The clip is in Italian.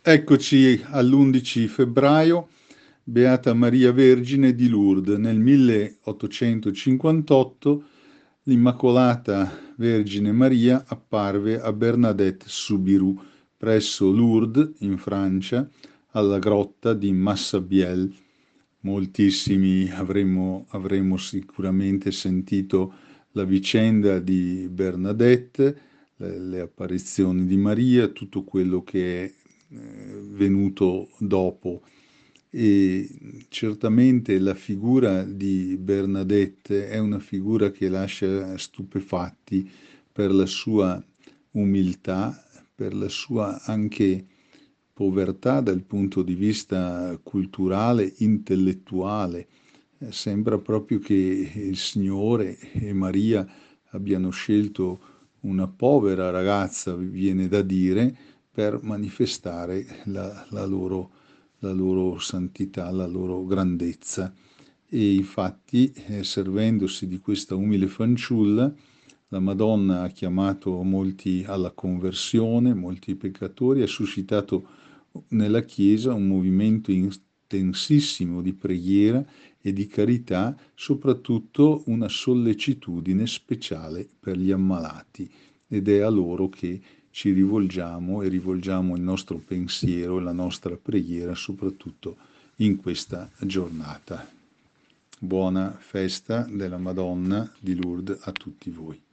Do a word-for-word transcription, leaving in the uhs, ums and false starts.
Eccoci all'undici febbraio, Beata Maria Vergine di Lourdes. Nel milleottocentocinquantotto l'Immacolata Vergine Maria apparve a Bernadette Soubirous, presso Lourdes, in Francia, alla grotta di Massabielle. Moltissimi avremmo, avremmo sicuramente sentito la vicenda di Bernadette, le, le apparizioni di Maria, tutto quello che è eh, venuto dopo. E certamente la figura di Bernadette è una figura che lascia stupefatti per la sua umiltà, per la sua anche povertà dal punto di vista culturale, intellettuale. Eh, Sembra proprio che il Signore e Maria abbiano scelto una povera ragazza, viene da dire, per manifestare la, la loro, la loro santità, la loro grandezza. E infatti, eh, servendosi di questa umile fanciulla, la Madonna ha chiamato molti alla conversione, molti peccatori, ha suscitato nella Chiesa un movimento intensissimo di preghiera e di carità, soprattutto una sollecitudine speciale per gli ammalati, ed è a loro che ci rivolgiamo e rivolgiamo il nostro pensiero e la nostra preghiera, soprattutto in questa giornata. Buona festa della Madonna di Lourdes a tutti voi.